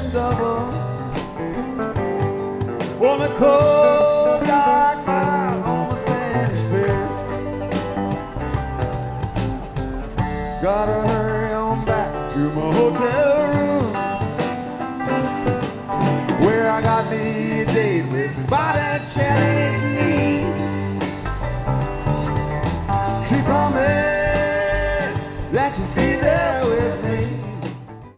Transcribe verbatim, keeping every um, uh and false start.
double on the cold dark night on the Spanish Pier. Gotta hurry on back to my hotel room, where I got me a date with Botticelli's knee.